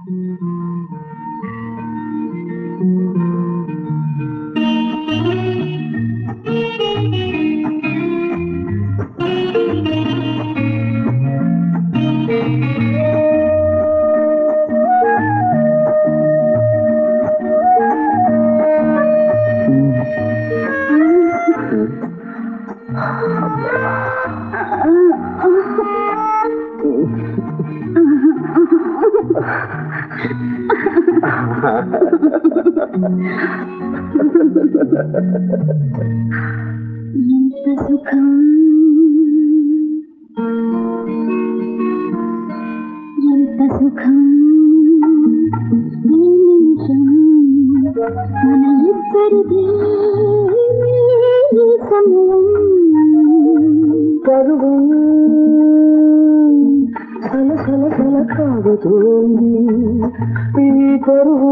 ఎంత సుఖం ఈ నిమిషం మన ఇద్దరిది ఈ సమయం కరువు సల సల సల కాగుతోంది ఈ కరువు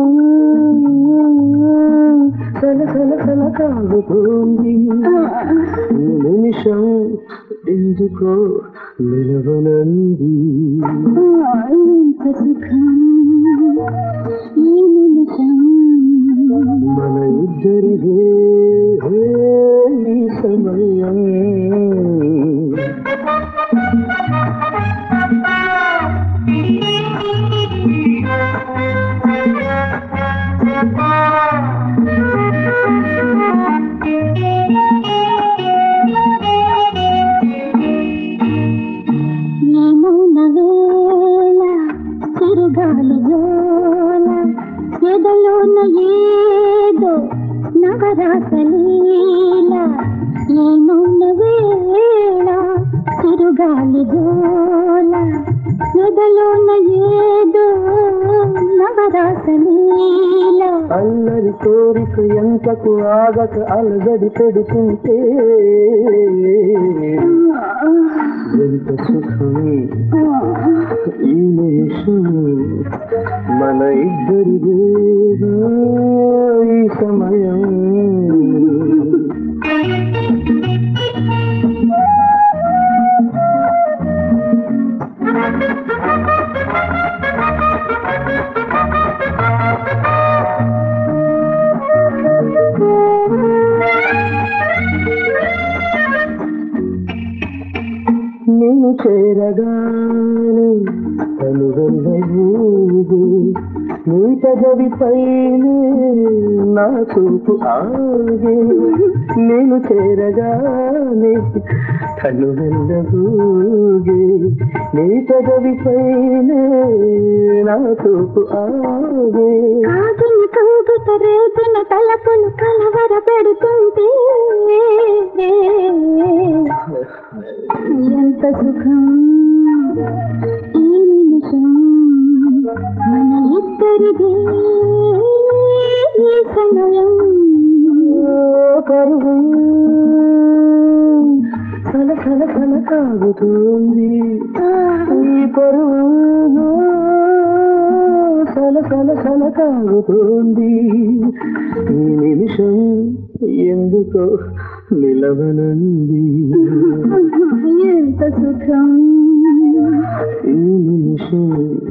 సల సల సల కాగుతోంది ఈ నిమిషం ఎందుకో నిలవనంది ఎంత సుఖం ఈ నిమిషం మన ఇద్దరిదే ఈ సమయం చిరుగాలి జోల ఎదలోన ఏదో నవరాసలీల ఏమౌన వేళ చిరుగాలి జోల ఎదలోన ఏదో నవరాసలీల అల్లరి కోరిక ఎంతకు ఆగక అలగడి పెడుతుంటే ఎంత సుఖం ఈ నిమిషం మన ఇద్దరిదే ఈ సమయం నేను చేరగానే తను వెళ్ళబోదు నీ పెదవిపైనే నా చూపు ఆగే నేను చేరగానే తను వెళ్ళబోగే నీ పెదవిపైనే నా చూపు ఆగే ఆగిన కౌగిట రేగిన తలపులు కలవర పెడుతుంటే ఎంత సుఖం ఈ నిమిషం మన ఇద్దరిదే ఈ సమయం కరువు సల సల సల కాగుతుంది ఈ పరువు సల సల సల కాగుతుంది ఈ నిమిషం ఎందుకో నిలవనంది ఎంత సుఖం ఈ నిమిషం